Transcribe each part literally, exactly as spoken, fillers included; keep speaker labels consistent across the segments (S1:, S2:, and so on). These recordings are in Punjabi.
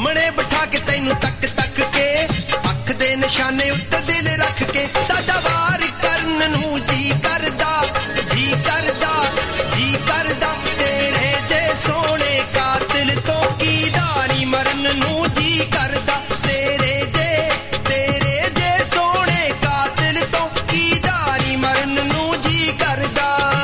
S1: ਸਾਹਮਣੇ ਬਿਠਾ ਕੇ ਤੈਨੂੰ ਤੱਕ ਤੱਕ ਕੇ ਅੱਖ ਦੇ ਨਿਸ਼ਾਨੇ ਉੱਤੇ ਦਿਲ ਰੱਖ ਕੇ ਸਾਡਾ ਵਾਰ ਕਰਨ ਨੂੰ ਜੀ ਕਰਦਾ ਜੀ ਕਰਦਾ ਜੀ ਕਰਦਾ ਤੇਰੇ ਜੇ ਸੋਹਣੇ ਕਾਤਿਲ ਤੋਂ ਕੀਦਾ ਨੀ ਮਰਨ ਨੂੰ ਜੀ ਕਰਦਾ ਤੇਰੇ ਜੇ ਤੇਰੇ ਜੇ ਸੋਹਣੇ ਕਾਤਿਲ ਤੋਂ ਕੀਦਾ ਨੀ ਮਰਨ ਨੂੰ ਜੀ ਕਰਦਾ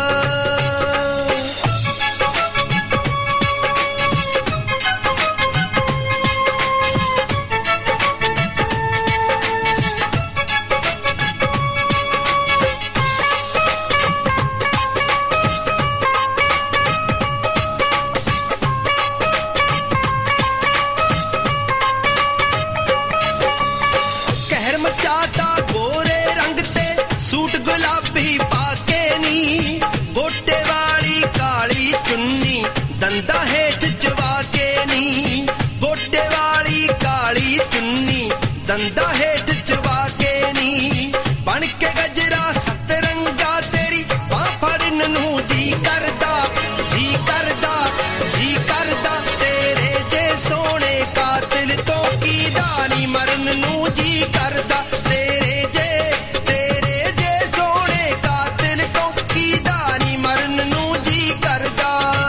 S1: ਚਾਹਤਾ ਗੋਰੇ ਰੰਗ ਤੇ ਸੂਟ ਗੁਲਾਬੀ ਪਾ ਕੇ ਨੀ ਗੋਟੇ ਵਾਲੀ ਕਾਲੀ ਚੁੰਨੀ ਦੰਦਾਂ ਹੇਠ ਚਵਾ ਕੇ ਨੀ ਗੋਟੇ ਵਾਲੀ ਕਾਲੀ ਚੁੰਨੀ ਦੰਦਾਂ ਹੇਠ ਚਵਾ ਕੇ ਨੀ ਬਣ ਕੇ ਗਜਰਾ ਸੱਤ ਰੰਗਾ ਤੇਰੀ ਬਾਂਹ ਫੜਨ ਨੂੰ ਜੀ ਕਰਦਾ ਜੀ ਕਰਦਾ ਜੀ ਕਰਦਾ ਤੇਰੇ ਜੇ ਸੋਹਣੇ ਕਾਤਿਲ ਤੋਂ ਕੀਦਾ ਨੀ ਮਰਨ ਨੂੰ ਜੀ ਕਰਦਾ ਤੇਰੇ ਜੇ ਤੇਰੇ ਜੇ ਸੋਹਣੇ ਕਾਤਿਲ ਤੋਂ ਕੀਦਾ ਨੀ ਮਰਨ ਨੂੰ ਜੀ ਕਰਦਾ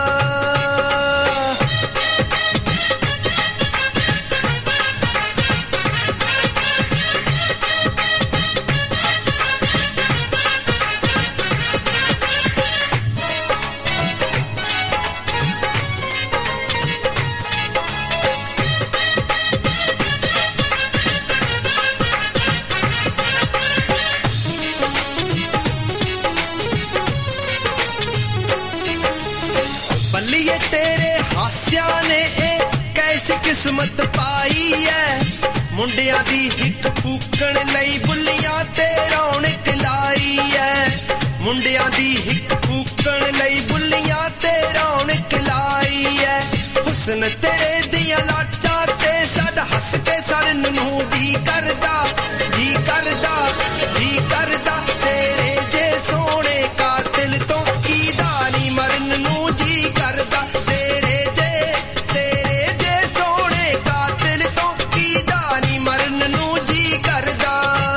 S1: ਬੱਲੀਏ ਤੇਰੇ ਹਾਸਿਆਂ ਨੇ ਇਹ ਕੈਸੀ ਕਿਸਮਤ ਪਾਈ ਐ ਮੁੰਡਿਆਂ ਦੀ ਹਿੱਕ ਫੂਕਣ ਲਈ ਬੁੱਲੀਆਂ ਤੇ ਰੌਣਕ ਲਾਈ ਐ ਮੁੰਡਿਆਂ ਦੀ ਹਿੱਕ ਫੂਕਣ ਲਈ ਬੁੱਲੀਆਂ ਤੇ ਰੌਣਕ ਲਾਈ ਐ ਹੁਸਨ ਤੇਰੇ ਦੀਆਂ ਲਾਟਾਂ ਤੇ ਸਾਡਾ ਹੱਸ ਕੇ ਸੜਨ ਨੂੰ ਜੀ ਕਰਦਾ ਜੀ ਕਰਦਾ ਜੀ ਕਰਦਾ ਤੇਰੇ ਜੇ ਸੋਹਣੇ ਕਾਤਿਲ ਤੋਂ ਕੀਦਾ ਨੀ ਮਰਨ ਨੂੰ ਜੀ ਕਰਦਾ ਤੇਰੇ ਜੇ ਤੇਰੇ ਜੇ ਸੋਹਣੇ ਕਾਤਿਲ ਤੋਂ ਕੀਦਾ ਨੀ ਮਰਨ ਨੂੰ ਜੀ ਕਰਦਾ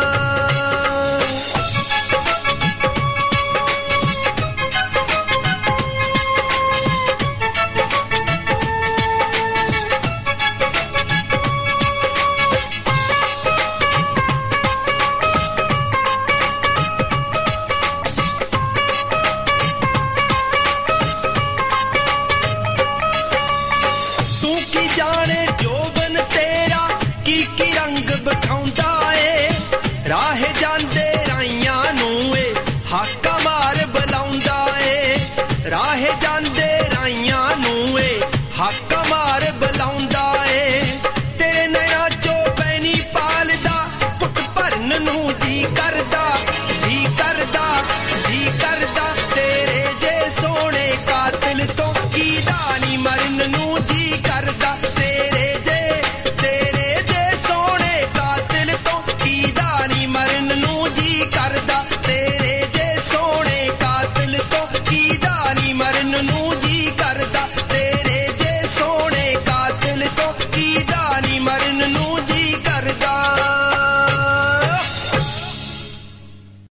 S1: ਤੂੰ ਕੀ ਜਾਣੇ ਜੋਬਨ ਤੇਰਾ ਕੀ ਕੀ ਰੰਗ ਵਿਖਾਉਂਦਾ ਏ ਰਾਹੇ ਜਾਂਦੇ